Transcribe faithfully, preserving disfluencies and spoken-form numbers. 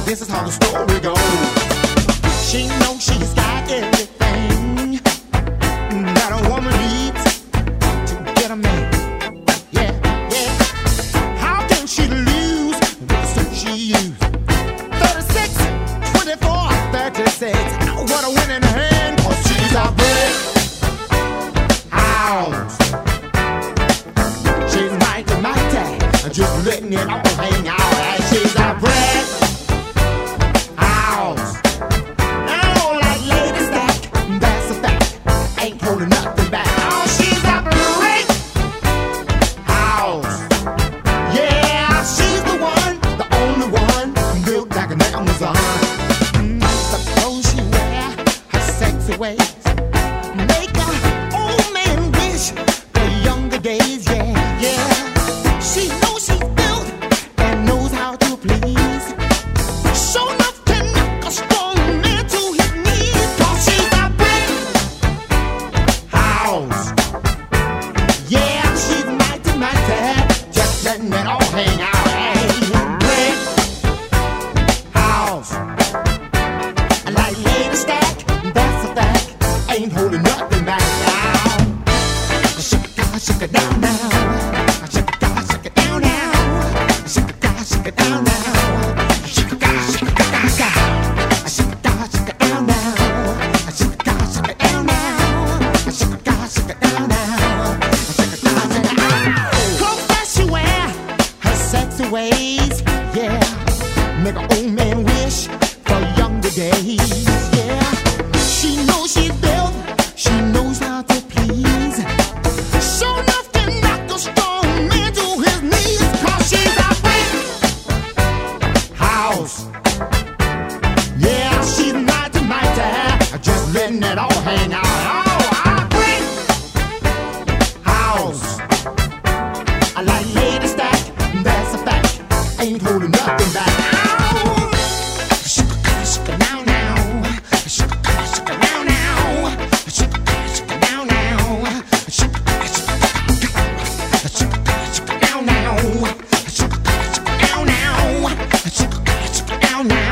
this is how the story goes. She knows she's got everything that a woman needs to get a man. Yeah, yeah. How can she lose with the suit she used? thirty-six, twenty-four, thirty-six. What a winning hand, 'cause she's a brick house. She's mighty, mighty, just letting it all hang out. And she's a brick house. Oh, like Lady Stack, that's a fact. Ain't holding nothing back. Oh, she's a brick house. Yeah, she's the one, the only one built like an Amazon. Mm, the clothes she wear, her sexy ways, make a old man wish for younger days. Yeah, yeah. She knows she's built and knows how to please. Sure enough can knock a strong man to his knees. 'Cause she's a brick house. Yeah, she's mighty, mighty, just letting it all hang out. Hey, brick house. Like Lady Stack, that's a fact. Ain't holding nothing back now. Shake it down, shake it down now. Shake it down, shake it down now. Shake it down, shake it down now. Shake it down, shake it down now. Shake it down, shake it down now. Shake it down, shake it down now. Shake it down, shake it down now. Shake it down, shake it down. Clothes that she wear, her sexy ways, yeah, make an old man wish for younger days. Yeah, she knows she's built, she knows how to please. Sure enough to knock a strong man to his knees. 'Cause she's a brick house. Yeah, she's mighty, mighty, just letting it all hang out. Oh, a brick house. I like Lady Stack, that's a fact. Ain't holding nothing back. Oh, shaka shaka now now, shaka shaka now now, shaka shaka now now, shaka shaka shaka shaka now now, shaka shaka now now, shaka shaka now now.